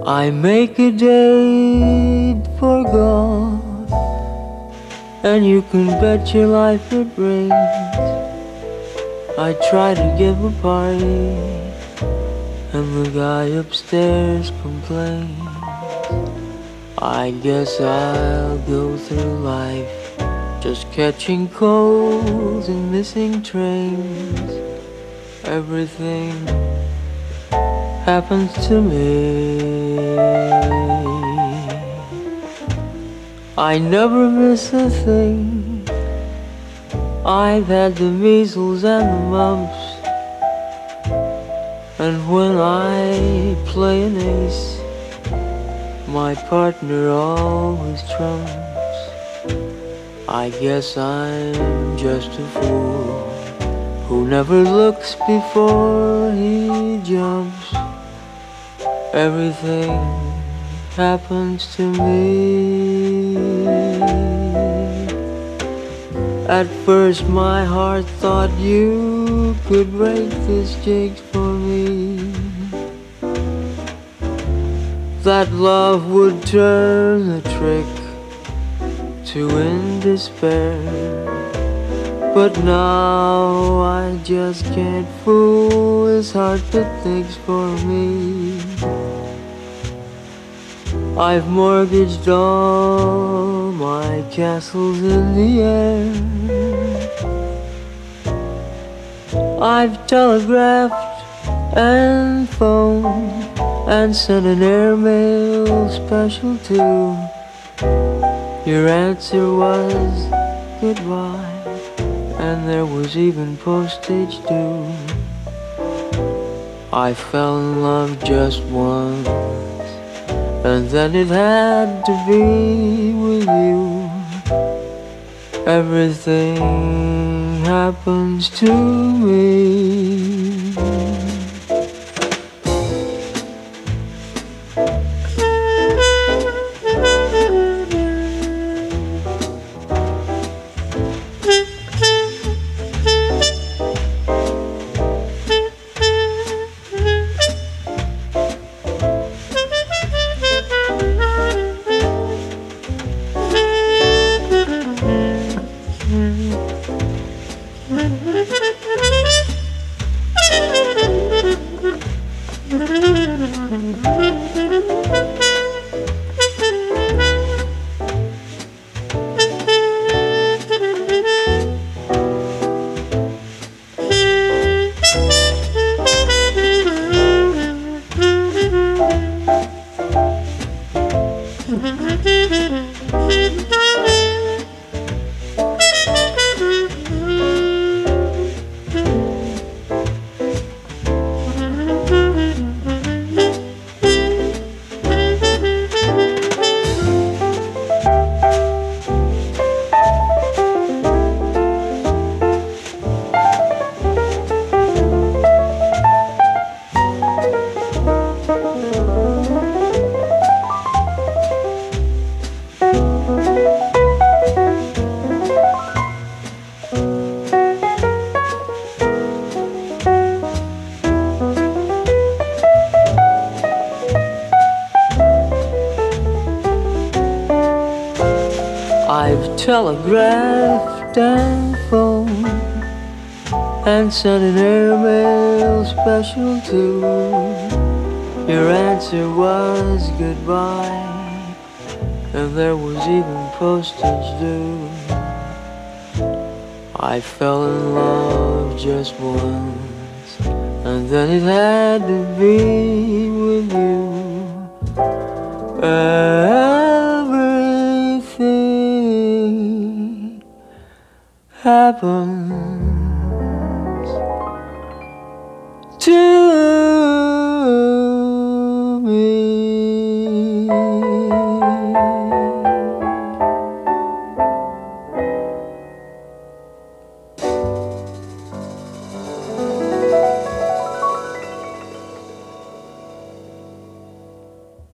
I make a date for God, and you can bet your life it rains. I try to give a party, and the guy upstairs complains. I guess I'll go through life just catching colds and missing trains. Everything happens to me. I never miss a thing. I've had the measles and the mumps, and when I play an ace, my partner always trumps. I guess I'm just a fool who never looks before he jumps. Everything happens to me. At first my heart thought you could break this jig for me, that love would turn the trick to end despair. But now I just can't fool his heart that thinks for me. I've mortgaged all my castles in the air. I've telegraphed and phoned and sent an airmail special too. Your answer was goodbye, and there was even postage due. I fell in love just once, and then it had to be with you. Everything happens to me. I've telegraphed and phoned and sent an airmail special too. Your answer was goodbye, and there was even postage due. I fell in love just once, and then it had to be with you. Everything happens